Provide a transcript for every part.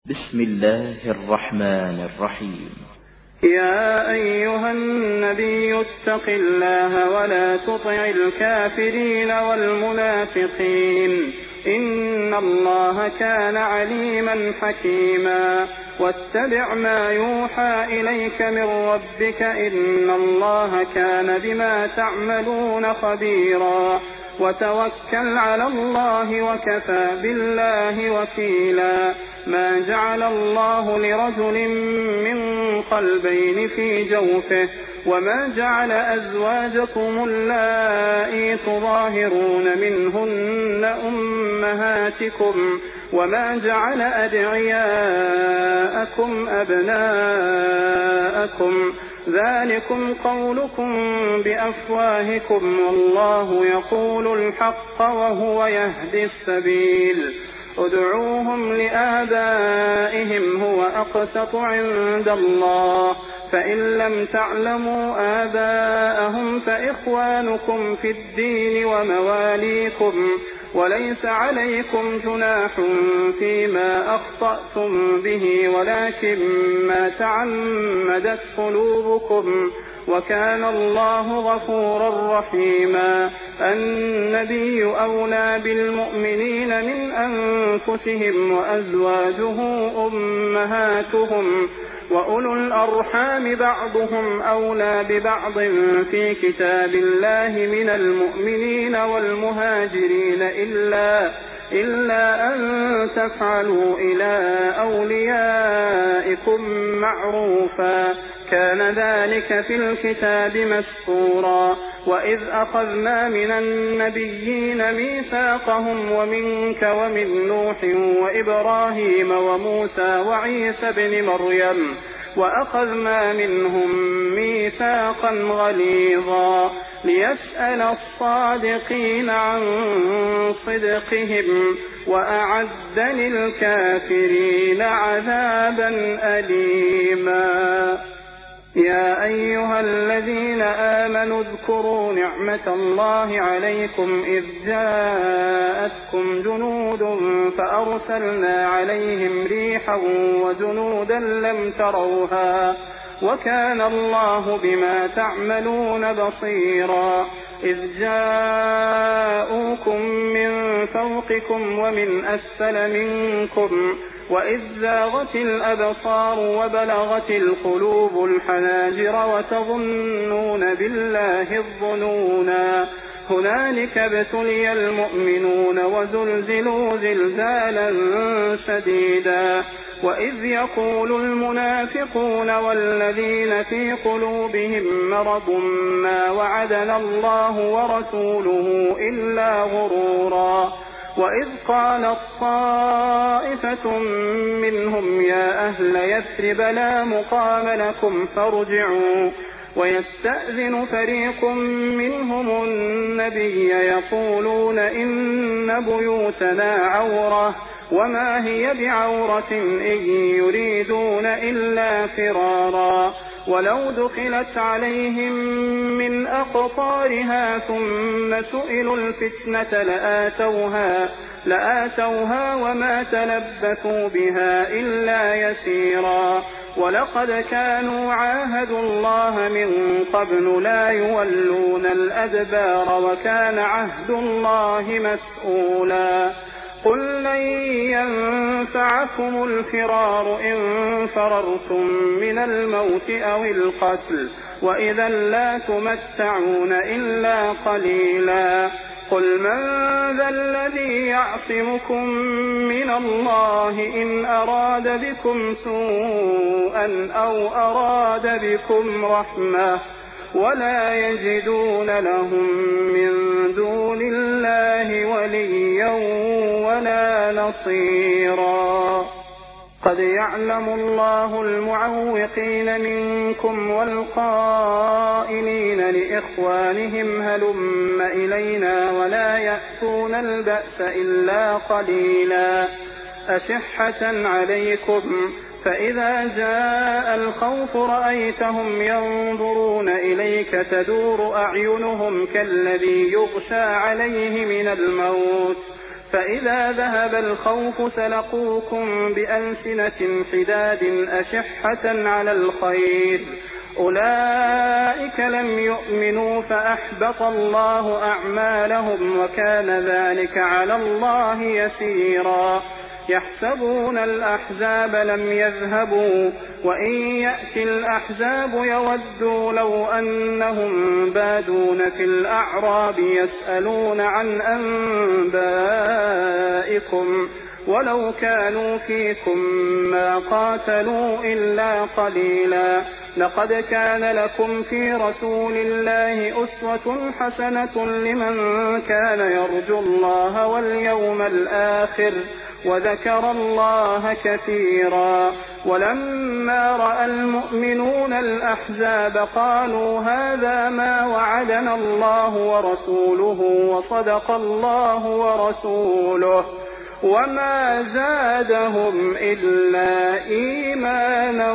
بسم الله الرحمن الرحيم. يا أيها النبي اتق الله ولا تطع الكافرين والمنافقين إن الله كان عليما حكيما. واتبع ما يوحى إليك من ربك إن الله كان بما تعملون خبيرا. وتوكل على الله وكفى بالله وكيلا. ما جعل الله لرجل من قلبين في جوفه وما جعل أزواجكم اللائي تظاهرون منهن أمهاتكم وما جعل أدعياءكم أبناءكم ذلكم قولكم بأفواهكم والله يقول الحق وهو يهدي السبيل. ادعوهم لآبائهم هو أقسط عند الله فإن لم تعلموا آباءهم فإخوانكم في الدين ومواليكم وليس عليكم جناح فيما أخطأتم به ولكن ما تعمدت قلوبكم وكان الله غفورا رحيما. النبي أولى بالمؤمنين من أنفسهم وأزواجه أمهاتهم وأولو الأرحام بعضهم أولى ببعض في كتاب الله من المؤمنين والمهاجرين إلا أن تفعلوا إلى أوليائكم معروفا كان ذلك في الكتاب مسطورا. وإذ أخذنا من النبيين ميثاقهم ومنك ومن نوح وإبراهيم وموسى وعيسى بن مريم وأخذنا منهم ميثاقا غليظا ليسأل الصادقين عن صدقهم وأعد للكافرين عذابا أليما. يا أيها الذين آمنوا اذكروا نعمة الله عليكم إذ جاءتكم جنود فأرسلنا عليهم ريحا وجنودا لم تروها وكان الله بما تعملون بصيرا. إذ جاءوكم من فوقكم ومن أسفل منكم وإذ زاغت الأبصار وبلغت القلوب الحناجر وتظنون بالله الظنونا. هنالك ابتلي المؤمنون وزلزلوا زلزالا شديدا. وإذ يقول المنافقون والذين في قلوبهم مرض ما وعدنا الله ورسوله إلا غرورا. وإذ قالت طائفة منهم يا أهل يثرب لا مقام لكم فارجعوا ويستأذن فريق منهم النبي يقولون إن بيوتنا عورة وما هي بعورة إن يريدون إلا فرارا. ولو دخلت عليهم من أقطارها ثم سئلوا الفتنة لآتوها وما تلبثوا بها إلا يسيرا. ولقد كانوا عاهدوا الله من قبل لا يولون الأدبار وكان عهد الله مسؤولا. قل لن ينفعكم الفرار إن فررتم من الموت أو القتل وإذا لا تمتعون إلا قليلا. قل من ذا الذي يعصمكم من الله إن أراد بكم سوءا أو أراد بكم رحمة ولا يجدون لهم من دون الله وليا ولا نصيرا. قد يعلم الله المعوقين منكم والقائلين لإخوانهم هلم إلينا ولا يأتون البأس إلا قليلا أشحة عليكم فإذا جاء الخوف رأيتهم ينظرون إليك تدور أعينهم كالذي يغشى عليه من الموت فإذا ذهب الخوف سلقوكم بألسنة حداد أشحة على الخير أولئك لم يؤمنوا فأحبط الله أعمالهم وكان ذلك على الله يسيرا يحسبون الأحزاب لم يذهبوا وإن يأتي الأحزاب يودوا لو أنهم بادون في الأعراب يسألون عن أنبائكم ولو كانوا فيكم ما قاتلوا إلا قليلا لقد كان لكم في رسول الله أسوة حسنة لمن كان يرجو الله واليوم الآخر وذكر الله كثيرا ولما رأى المؤمنون الأحزاب قالوا هذا ما وعدنا الله ورسوله وصدق الله ورسوله وما زادهم إلا إيمانا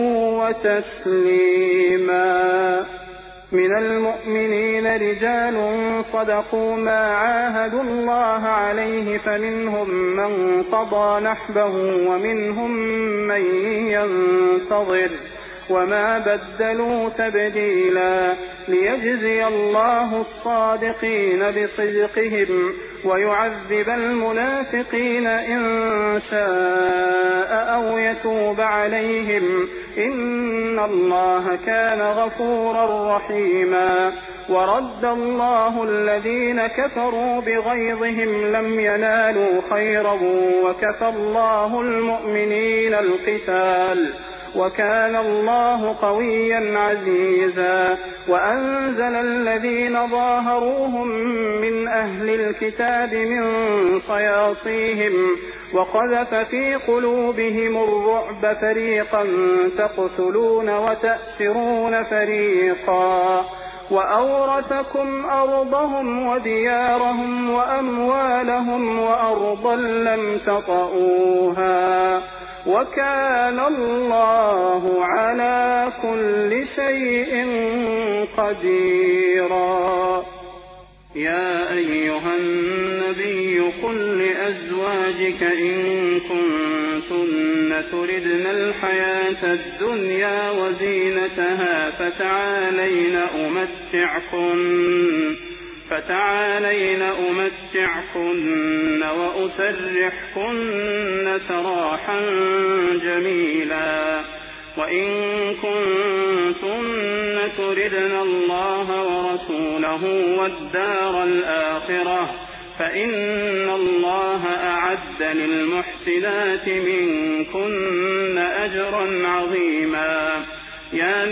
وتسليما من المؤمنين رجال صدقوا ما عاهدوا الله عليه فمنهم من قضى نحبه ومنهم من ينتظر وما بدلوا تبديلا ليجزي الله الصادقين بصدقهم ويعذب المنافقين إن شاء أو يتوب عليهم إن الله كان غفورا رحيما ورد الله الذين كفروا بغيظهم لم ينالوا خيرا وكفى الله المؤمنين القتال وكان الله قويا عزيزا وأنزل الذين ظاهروهم من أهل الكتاب من صياصيهم وقذف في قلوبهم الرعب فريقا تقتلون وتأسرون فريقا وأورثكم أرضهم وديارهم وأموالهم وأرضا لم تطئوها وكان الله على كل شيء قديرا يا أيها النبي قل لأزواجك إن كنتن تردن الحياة الدنيا وزينتها فتعالين أمتعكن وأسرحكن سراحا جميلا وإن كنتن تردن الله ورسوله والدار الآخرة فإن الله أعد للمحسنات منكن أجرا عظيما يا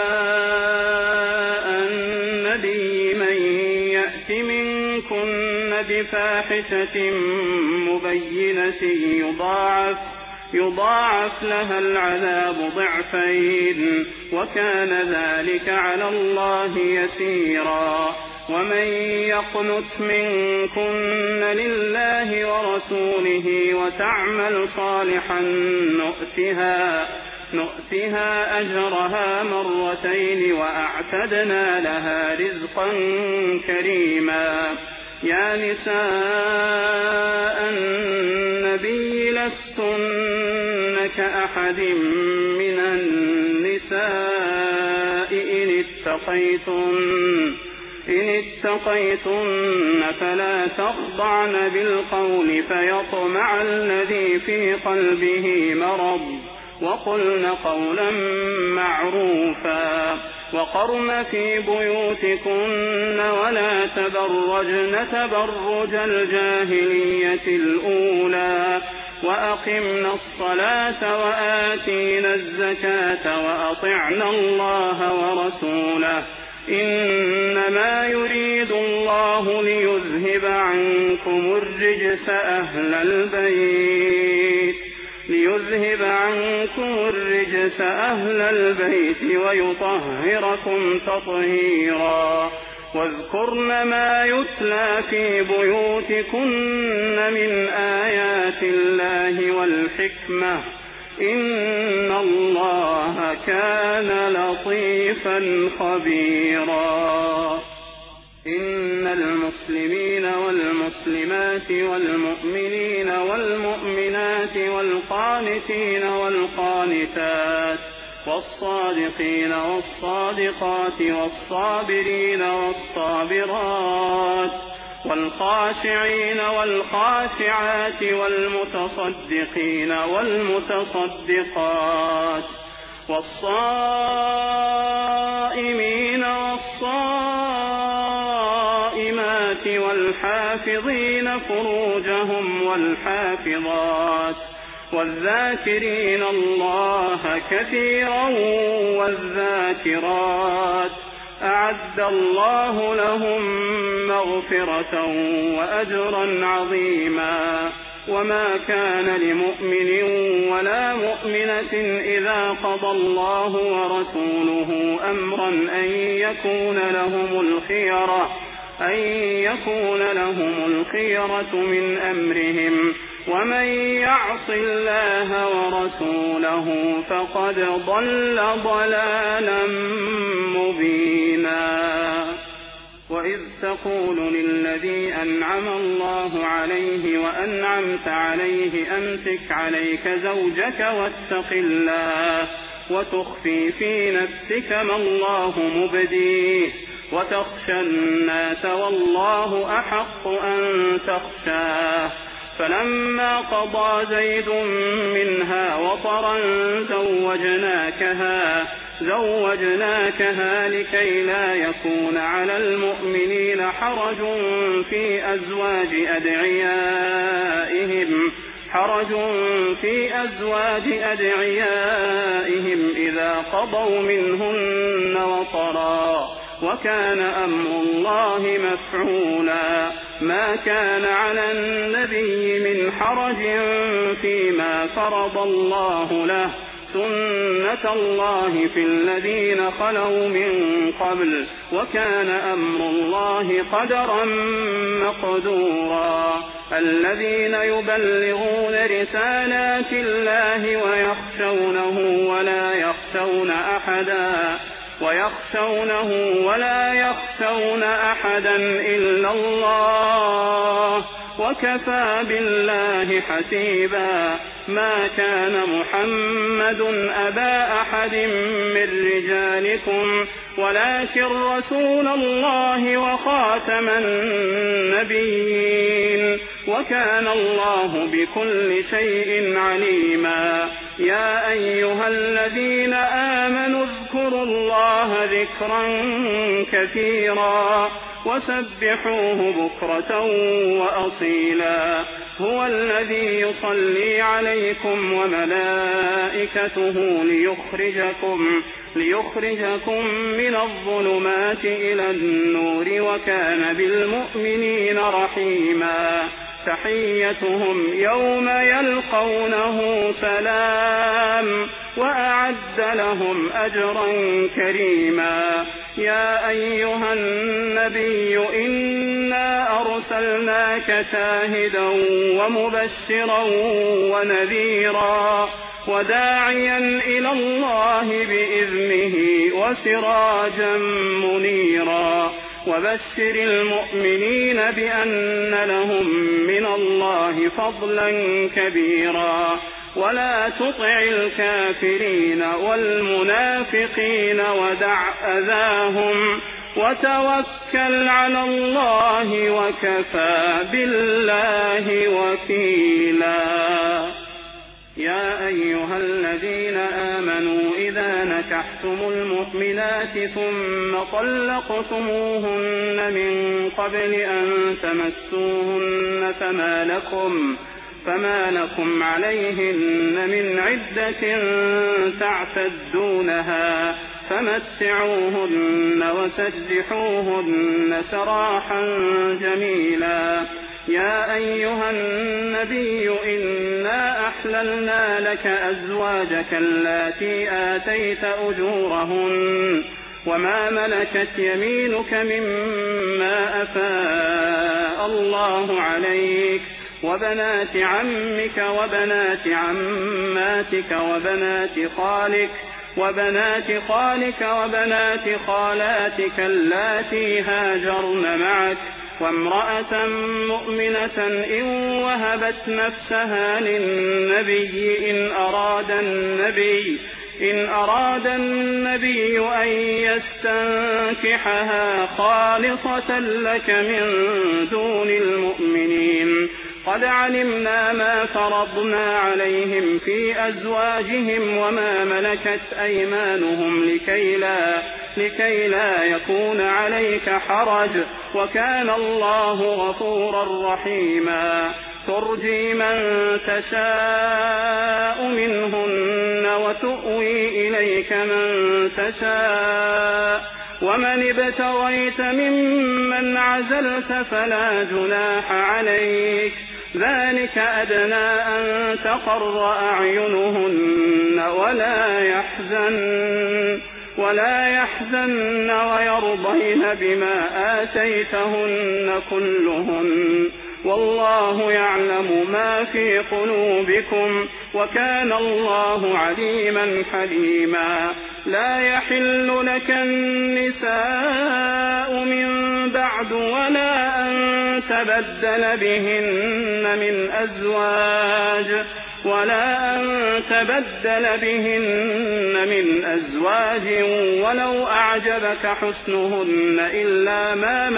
نساء النبي من يأت منكن بفاحشة مبينة يضاعف لها العذاب ضعفين وكان ذلك على الله يسيرا ومن يقنت منكن لله ورسوله وتعمل صالحا نؤتها أجرها مرتين وأعتدنا لها رزقا كريما يا نساء النبي لستن كأحد من النساء إن اتقيتن فلا تخضعن بالقول فيطمع الذي في قلبه مرض وقلن قولا معروفا وقرن في بيوتكن ولا تبرجن تبرج الجاهلية الأولى وأقمنا الصلاة وآتينا الزكاة وأطعنا الله ورسوله إنما يريد الله ليذهب عنكم الرجس أهل البيت ويطهركم تطهيرا واذكرن ما يتلى في بيوتكن من آيات الله والحكمة إن الله كان لطيفا خبيرا إن المسلمين والمسلمات والمؤمنين والمؤمنات والقانتين والقانتات والصادقين والصادقات والصابرين والصابرات والخاشعين والخاشعات والمتصدقين والمتصدقات والصائمين والصائمات والحافظين فروجهم والحافظات والذاكرين الله كثيرا والذاكرات أعد الله لهم مغفرة وأجرا عظيما. وما كان لمؤمن ولا مؤمنة إذا قضى الله ورسوله أمرا أن يكون لهم الخيرة من أمرهم ومن يعص الله ورسوله فقد ضل ضلالا مبينا. وإذ تقول للذي أنعم الله عليه وأنعمت عليه أمسك عليك زوجك واتق الله وتخفي في نفسك ما الله مبديه وتخشى الناس والله أحق أن تخشاه. فلما قضى زيد منها وطرا زوجناكها لكي لا يكون على المؤمنين حرج في أزواج أدعيائهم إذا قضوا منهن وطرا وكان أمر الله مفعولا. ما كان على النبي من حرج فيما فرض الله له سنة الله في الذين خلوا من قبل وكان أمر الله قدرا مقدورا. الذين يبلغون رسالات الله ولا يخشون أحدا إلا الله وكفى بالله حسيبا. ما كان محمد أبا أحد من رجالكم ولكن رسول الله وخاتم النبيين وكان الله بكل شيء عليما. يا أيها الذين آمنوا اذكروا الله ذكرا كثيرا وسبحوه بكرة وأصيلا. هو الذي يصلي عليكم وملائكته ليخرجكم من الظلمات إلى النور وكان بالمؤمنين رحيما. تحيتهم يوم يلقونه سلام وأعد لهم أجرا كريما. يا أيها النبي إنا أرسلناك شاهدا ومبشرا ونذيرا وداعيا إلى الله بإذنه وسراجا منيرا. وبشر المؤمنين بأن لهم من الله فضلا كبيرا. ولا تطع الكافرين والمنافقين ودع أذاهم وتوكل على الله وكفى بالله وكيلا. يا أيها الذين آمنوا إذا نكحتم المؤمنات ثم طلقتموهن من قبل أن تمسوهن فما لكم عليهن من عدة تعتدونها فمتعوهن وسرحوهن سراحا جميلا. يا أيها النبي إنا أحللنا لك أزواجك اللاتي آتيت أجورهن وما ملكت يمينك مما أفاء الله عليك وبنات عمك وبنات عماتك وبنات خالك وبنات خالك وبنات خالاتك اللاتي هاجرن معك وامرأة مؤمنة إن وهبت نفسها للنبي إن أراد النبي أن يستنكحها خالصة لك من دون المؤمنين. قد علمنا ما فرضنا عليهم في أزواجهم وما ملكت أيمانهم لكي لا يكون عليك حرج، وكان الله غفورا رحيما. ترجي من تشاء منهن وتؤوي إليك من تشاء، ومن ابتغيت ممن عزلت فلا جناح عليك، ذلك أدنى أن تقر أعينهن ولا يحزن ويرضين بما آتيتهن كلهن، والله يعلم ما في قلوبكم، وكان الله عليما حليما. لا يحل لك النساء من بعد ولا أن تبدل بهن من أزواج ولو أعجبك حسنهن إلا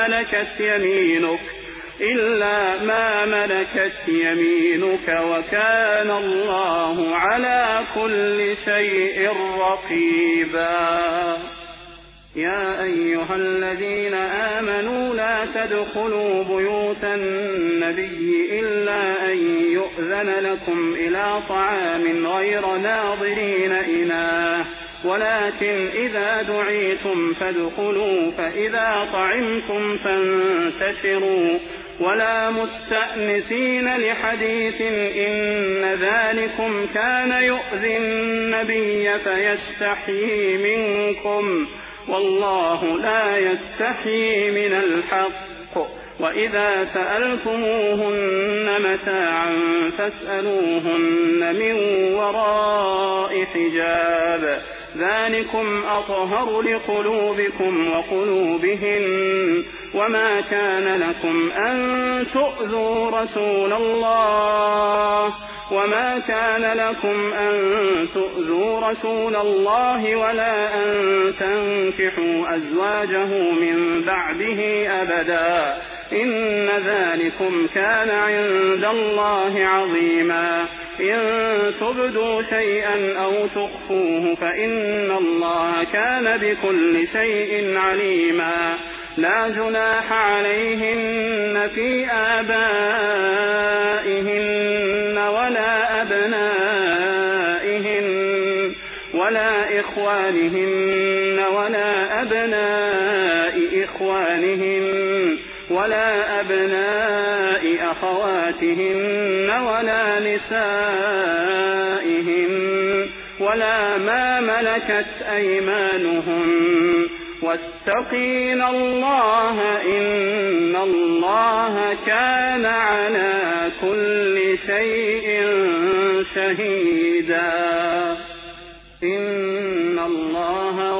ما ملكت يمينك، وكان الله على كل شيء رقيبا. يا أيها الذين آمنوا لا تدخلوا بيوت النبي إلا أن يؤذن لكم إلى طعام غير ناظرين إناه، ولكن إذا دعيتم فادخلوا، فإذا طعمتم فانتشروا، ولا مستأنسين لحديث، إن ذلكم كان يؤذي النبي فيستحيي منكم، والله لا يستحيي من الحق. وإذا سألتموهن متاعا فاسألوهن من وراء حجاب، ذلكم أطهر لقلوبكم وقلوبهن. وما كان لكم أن تؤذوا رسول الله ولا أن تنكحوا أزواجه من بعده أبدا، إن ذلكم كان عند الله عظيما. إن تبدوا شيئا أو تخفوه فإن الله كان بكل شيء عليما. لا جناح عليهن في آبائهن ولا أبنائهن ولا إخوانهن ولا أبناء إخوانهن ولا أبناء أخواتهن ولا نسائهن ولا ما ملكت أيمانهن، واتقين الله إن الله كان على كل شيء شهيدا. إن الله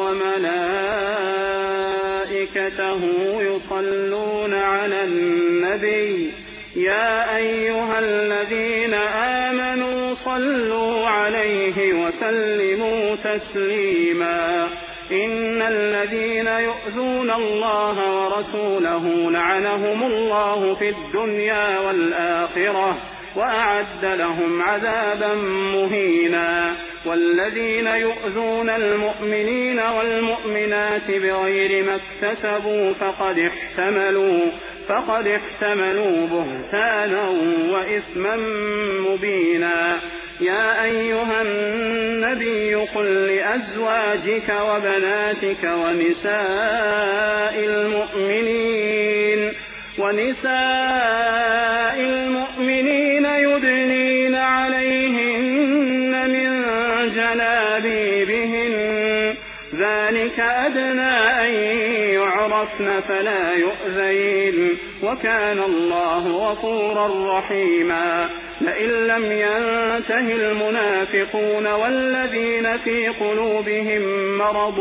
وملائكته يصلون على النبي، يا أيها الذين آمنوا صلوا عليه وسلموا تسليما. إن الذين يؤذون الله ورسوله لعنهم الله في الدنيا والآخرة وأعد لهم عذابا مهينا. والذين يؤذون المؤمنين والمؤمنات بغير ما اكتسبوا فقد احتملوا بهتانا وإثما مبينا. يا أيها النبي قل لأزواجك وبناتك ونساء المؤمنين يدنين عليهن من جلابيبهن، ذلك أدنى أن يعرفن يعرفن فلا يؤذين وكان الله غفورا رحيما. لئن لم ينته المنافقون والذين في قلوبهم مرض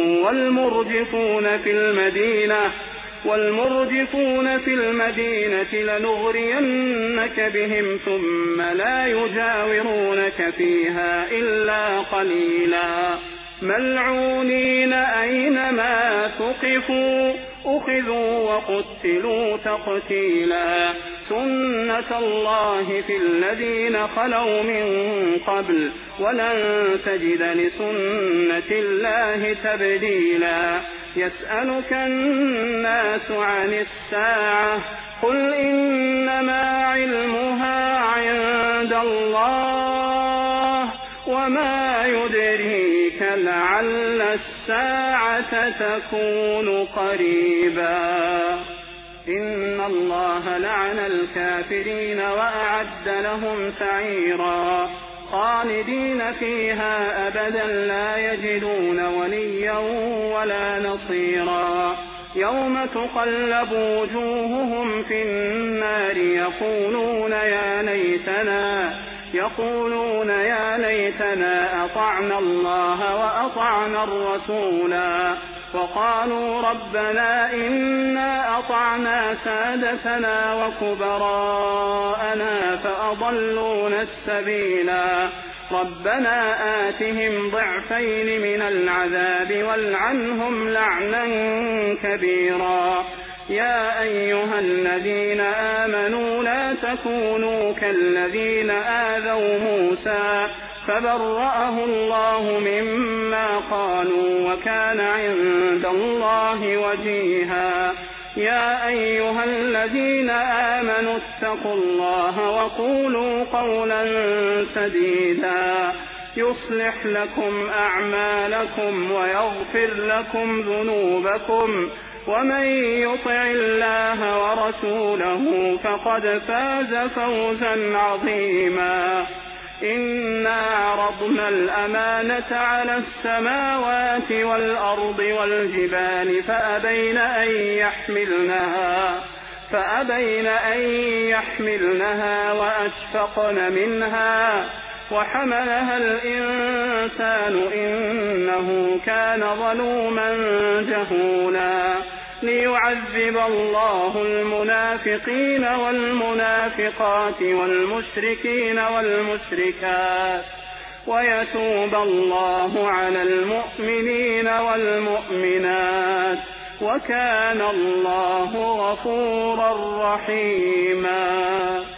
والمرجفون في المدينة لنغرينك بهم ثم لا يجاورونك فيها إلا قليلا ملعونين أينما ثقفوا أخذوا وقتلوا تقتيلا سنة الله في الذين خلوا من قبل ولن تجد لسنة الله تبديلا. يسألك الناس عن الساعة قل إنما علمها عند الله وما يدريك لعل الساعة تكون قريبا. إن الله لعن الكافرين وأعد لهم سعيرا خالدين فيها أبدا لا يجدون وليا ولا نصيرا. يوم تقلب وجوههم في النار يقولون يا ليتنا أطعنا الله وأطعنا الرسولا وقالوا ربنا إنا أطعنا سادتنا وكبراءنا فأضلونا السبيلا. ربنا آتهم ضعفين من العذاب والعنهم لعنا كبيرا. يا أيها الذين آمنوا لا تكونوا كالذين آذوا موسى فبرأه الله مما قالوا وكان عند الله وجيها. يا أيها الذين آمنوا اتقوا الله وقولوا قولا سديدا يصلح لكم أعمالكم ويغفر لكم ذنوبكم ومن يطع الله ورسوله فقد فاز فوزا عظيما. إنا عرضنا الأمانة على السماوات والأرض والجبال فأبين أن يحملنها وأشفقن منها وحملها الإنسان إنه كان ظلوما جهولا. ليعذب الله المنافقين والمنافقات والمشركين والمشركات ويتوب الله على المؤمنين والمؤمنات وكان الله غفورا رحيما.